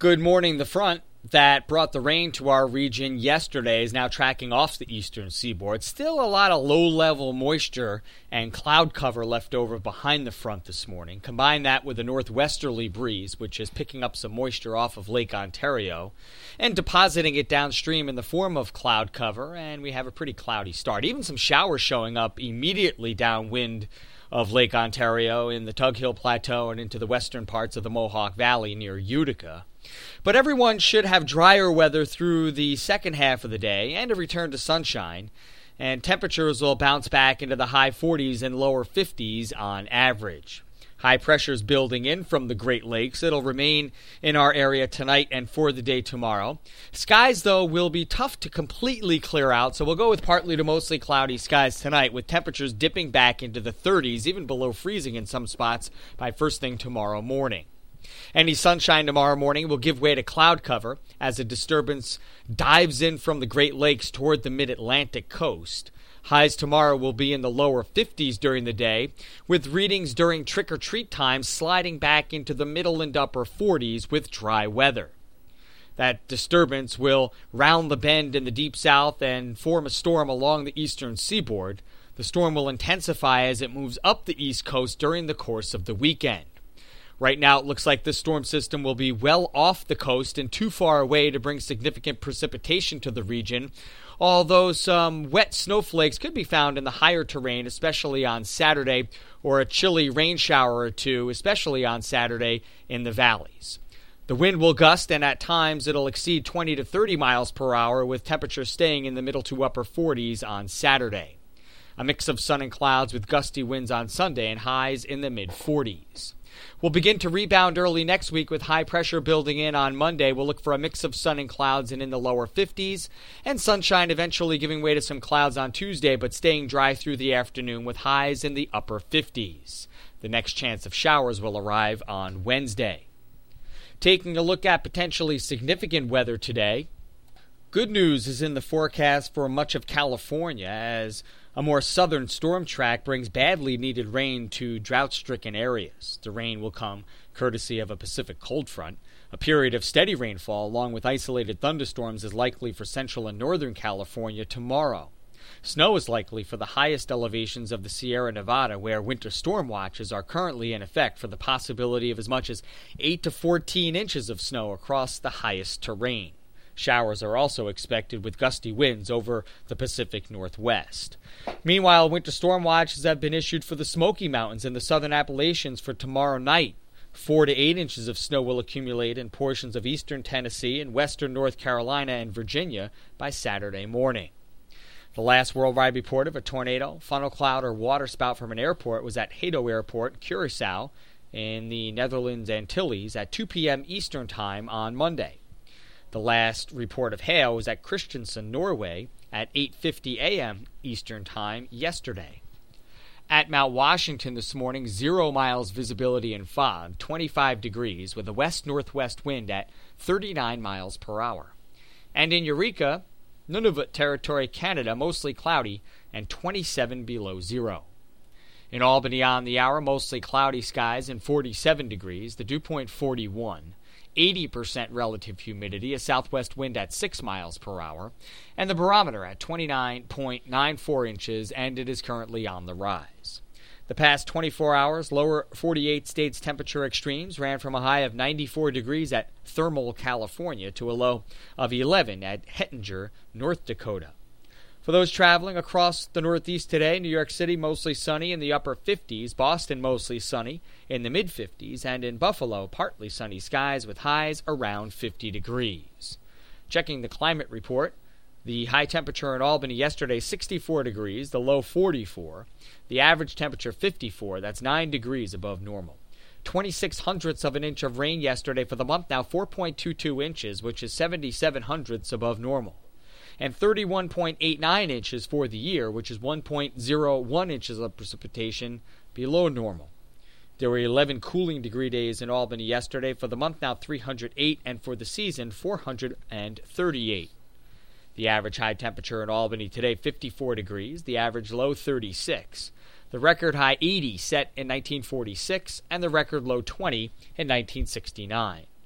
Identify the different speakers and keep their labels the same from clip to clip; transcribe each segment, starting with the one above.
Speaker 1: Good morning. The front that brought the rain to our region yesterday is now tracking off the eastern seaboard. Still a lot of low-level moisture and cloud cover left over behind the front this morning. Combine that with a northwesterly breeze, which is picking up some moisture off of Lake Ontario and depositing it downstream in the form of cloud cover, and we have a pretty cloudy start. Even some showers showing up immediately downwind of Lake Ontario in the Tug Hill Plateau and into the western parts of the Mohawk Valley near Utica. But everyone should have drier weather through the second half of the day and a return to sunshine, and temperatures will bounce back into the high 40s and lower 50s on average. High pressures building in from the Great Lakes. It'll remain in our area tonight and for the day tomorrow. Skies, though, will be tough to completely clear out, so we'll go with partly to mostly cloudy skies tonight, with temperatures dipping back into the 30s, even below freezing in some spots by first thing tomorrow morning. Any sunshine tomorrow morning will give way to cloud cover as a disturbance dives in from the Great Lakes toward the mid-Atlantic coast. Highs tomorrow will be in the lower 50s during the day, with readings during trick-or-treat time sliding back into the middle and upper 40s with dry weather. That disturbance will round the bend in the deep south and form a storm along the eastern seaboard. The storm will intensify as it moves up the east coast during the course of the weekend. Right now, it looks like this storm system will be well off the coast and too far away to bring significant precipitation to the region, although some wet snowflakes could be found in the higher terrain, especially on Saturday, or a chilly rain shower or two, especially on Saturday in the valleys. The wind will gust, and at times it'll exceed 20 to 30 miles per hour, with temperatures staying in the middle to upper 40s on Saturday. A mix of sun and clouds with gusty winds on Sunday and highs in the mid-40s. We'll begin to rebound early next week with high pressure building in on Monday. We'll look for a mix of sun and clouds and in the lower 50s, and sunshine eventually giving way to some clouds on Tuesday, but staying dry through the afternoon with highs in the upper 50s. The next chance of showers will arrive on Wednesday. Taking a look at potentially significant weather today, good news is in the forecast for much of California as a more southern storm track brings badly needed rain to drought-stricken areas. The rain will come courtesy of a Pacific cold front. A period of steady rainfall along with isolated thunderstorms is likely for central and northern California tomorrow. Snow is likely for the highest elevations of the Sierra Nevada, where winter storm watches are currently in effect for the possibility of as much as 8 to 14 inches of snow across the highest terrain. Showers are also expected with gusty winds over the Pacific Northwest. Meanwhile, winter storm watches have been issued for the Smoky Mountains and the southern Appalachians for tomorrow night. 4 to 8 inches of snow will accumulate in portions of eastern Tennessee and western North Carolina and Virginia by Saturday morning. The last worldwide report of a tornado, funnel cloud, or waterspout from an airport was at Hato Airport, Curaçao, in the Netherlands Antilles at 2 p.m. Eastern Time on Monday. The last report of hail was at Kristiansand, Norway, at 8:50 a.m. Eastern Time yesterday. At Mount Washington this morning, 0 miles visibility and fog, 25 degrees, with a west-northwest wind at 39 miles per hour. And in Eureka, Nunavut Territory, Canada, mostly cloudy and 27 below zero. In Albany on the hour, mostly cloudy skies and 47 degrees, the dew point 41. 80% relative humidity, a southwest wind at 6 miles per hour, and the barometer at 29.94 inches, and it is currently on the rise. The past 24 hours, lower 48 states' temperature extremes ran from a high of 94 degrees at Thermal, California, to a low of 11 at Hettinger, North Dakota. For those traveling across the Northeast today, New York City mostly sunny in the upper 50s, Boston mostly sunny in the mid-50s, and in Buffalo partly sunny skies with highs around 50 degrees. Checking the climate report, the high temperature in Albany yesterday 64 degrees, the low 44, the average temperature 54, that's 9 degrees above normal. 26 hundredths of an inch of rain yesterday for the month, now 4.22 inches, which is 77 hundredths above normal. And 31.89 inches for the year, which is 1.01 inches of precipitation below normal. There were 11 cooling degree days in Albany yesterday. For the month now 308, and for the season 438. The average high temperature in Albany today 54 degrees, the average low 36. The record high 80 set in 1946, and the record low 20 in 1969.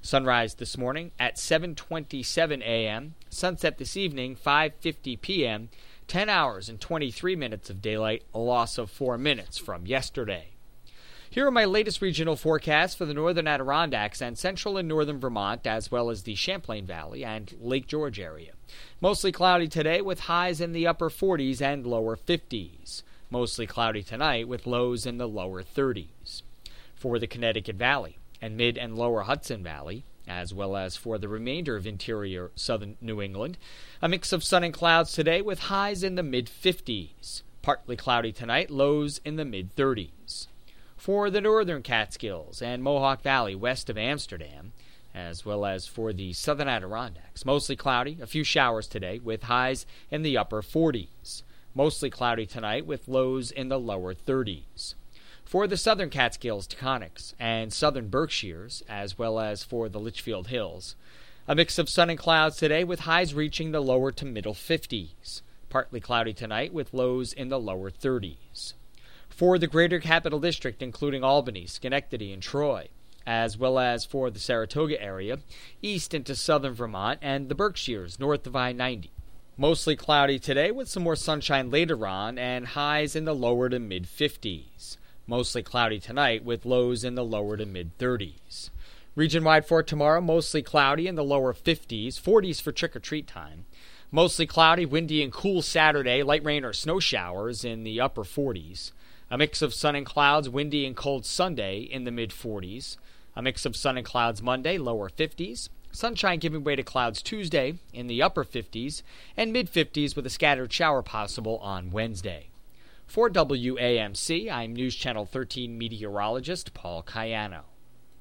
Speaker 1: Sunrise this morning at 7:27 a.m., sunset this evening 5:50 p.m., 10 hours and 23 minutes of daylight, a loss of 4 minutes from yesterday. Here are my latest regional forecasts for the northern Adirondacks and central and northern Vermont, as well as the Champlain Valley and Lake George area. Mostly cloudy today with highs in the upper 40s and lower 50s. Mostly cloudy tonight with lows in the lower 30s. For the Connecticut Valley and mid and lower Hudson Valley, as well as for the remainder of interior southern New England, a mix of sun and clouds today with highs in the mid-50s. Partly cloudy tonight, lows in the mid-30s. For the northern Catskills and Mohawk Valley west of Amsterdam, as well as for the southern Adirondacks, mostly cloudy, a few showers today with highs in the upper 40s. Mostly cloudy tonight with lows in the lower 30s. For the southern Catskills, Taconics, and southern Berkshires, as well as for the Litchfield Hills, a mix of sun and clouds today with highs reaching the lower to middle 50s. Partly cloudy tonight with lows in the lower 30s. For the greater Capital District, including Albany, Schenectady, and Troy, as well as for the Saratoga area, east into southern Vermont, and the Berkshires north of I-90. Mostly cloudy today with some more sunshine later on and highs in the lower to mid-50s. Mostly cloudy tonight with lows in the lower to mid-30s. Region-wide for tomorrow, mostly cloudy in the lower 50s, 40s for trick-or-treat time. Mostly cloudy, windy, and cool Saturday, light rain or snow showers in the upper 40s. A mix of sun and clouds, windy and cold Sunday in the mid-40s. A mix of sun and clouds Monday, lower 50s. Sunshine giving way to clouds Tuesday in the upper 50s and mid-50s with a scattered shower possible on Wednesday. For WAMC, I'm News Channel 13 meteorologist Paul Cayano.